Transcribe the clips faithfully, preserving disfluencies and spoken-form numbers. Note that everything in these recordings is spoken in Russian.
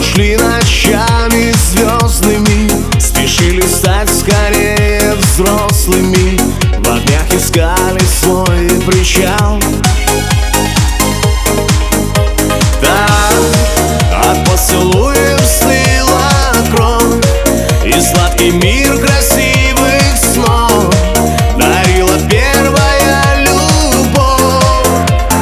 шли ночами звездными, спешили стать скорее взрослыми, в огнях искали свой причал. Так от поцелуев стыла кровь, и сладкий мир красивых снов дарила первая любовь.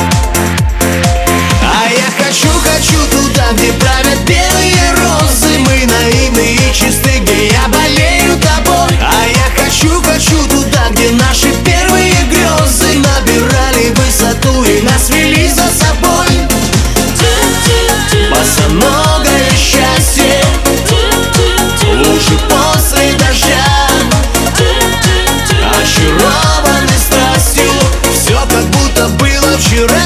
А я хочу, хочу туда, где правят белые розы. Мы наивны и чисты, где я болею тобой. А я хочу, хочу туда, где наши первые грезы набирали высоту и нас вели за собой. Босоногое счастье, лужи после дождя, очарованный страстью, все как будто было вчера.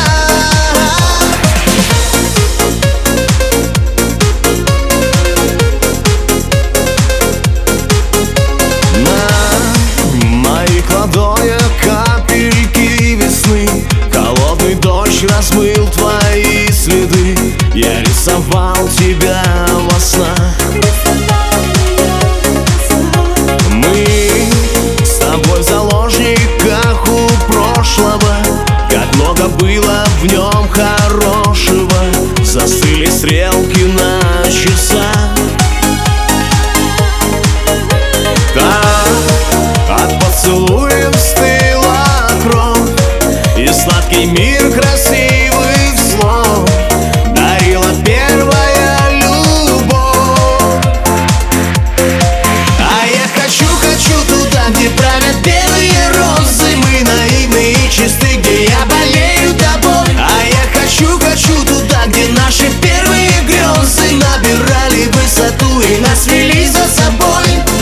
На моих ладонях капельки весны, холодный дождь размыл твои следы. Я рисовал тебя во снах. Мы с тобой в заложниках у прошлого, как много было в нем хорошего. Застыли стрелки на часах. Так от поцелуев стыла кровь, и сладкий мир красивых слов дарила первая любовь. А я хочу, хочу туда, где правят белые розы. Мы наивны и чисты, где я болею тобой. А я хочу, хочу туда, где наши первые грезы набирали высоту и нас вели за собой.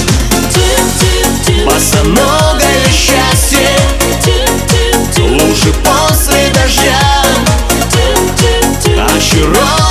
Босоногое счастье, лужи после дождя, очарованный